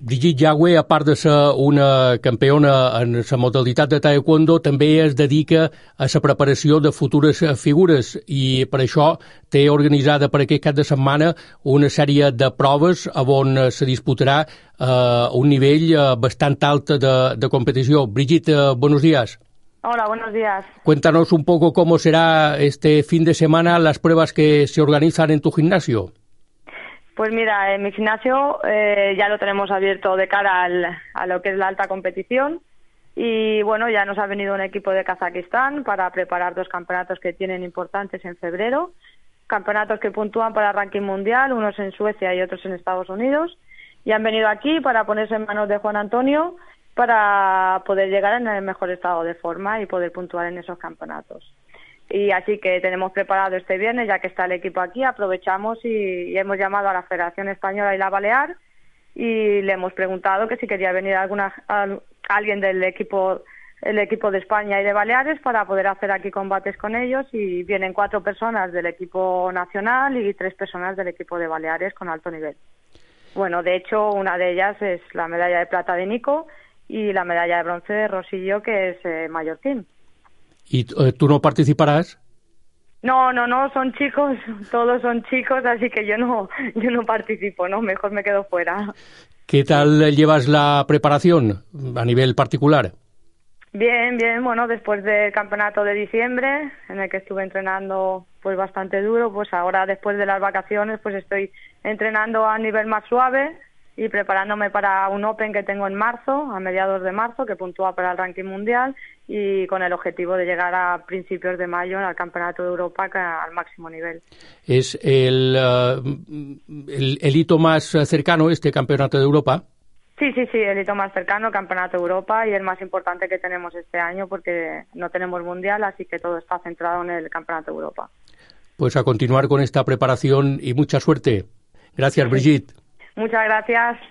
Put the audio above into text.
Brigitte Yagüe, a part de ser una campiona en la modalitat de taekwondo, també es dedica a la preparació de futures figures i per això té organitzada per aquest cap de setmana una sèrie de proves on se disputarà un nivell bastante alto de competició. Brigitte, buenos días. Hola, buenos días. Cuéntanos un poco cómo será este fin de semana las pruebas que se organizan en tu gimnasio. Pues mira, en mi gimnasio ya lo tenemos abierto de cara a lo que es la alta competición y bueno, ya nos ha venido un equipo de Kazajistán para preparar 2 campeonatos que tienen importantes en febrero, campeonatos que puntúan para el ranking mundial, unos en Suecia y otros en Estados Unidos, y han venido aquí para ponerse en manos de Juan Antonio para poder llegar en el mejor estado de forma y poder puntuar en esos campeonatos. Y así que tenemos preparado este viernes, ya que está el equipo aquí, aprovechamos y hemos llamado a la Federación Española y la Balear y le hemos preguntado que si quería venir alguien del equipo, el equipo de España y de Baleares para poder hacer aquí combates con ellos, y vienen 4 personas del equipo nacional y 3 personas del equipo de Baleares con alto nivel. Bueno, de hecho, una de ellas es la medalla de plata de Nico y la medalla de bronce de Rosillo, que es mallorquín. ¿Y tú no participarás? No, son chicos, todos son chicos, así que yo no participo, no, mejor me quedo fuera. ¿Qué tal llevas la preparación a nivel particular? Bien, bueno, después del campeonato de diciembre, en el que estuve entrenando pues bastante duro, pues ahora después de las vacaciones pues estoy entrenando a nivel más suave y preparándome para un Open que tengo en marzo, a mediados de marzo, que puntúa para el ranking mundial, y con el objetivo de llegar a principios de mayo al Campeonato de Europa al máximo nivel. ¿Es el hito más cercano, este Campeonato de Europa? Sí, el hito más cercano, Campeonato de Europa, y el más importante que tenemos este año porque no tenemos mundial, así que todo está centrado en el Campeonato de Europa. Pues a continuar con esta preparación y mucha suerte. Gracias, Brigitte. Muchas gracias.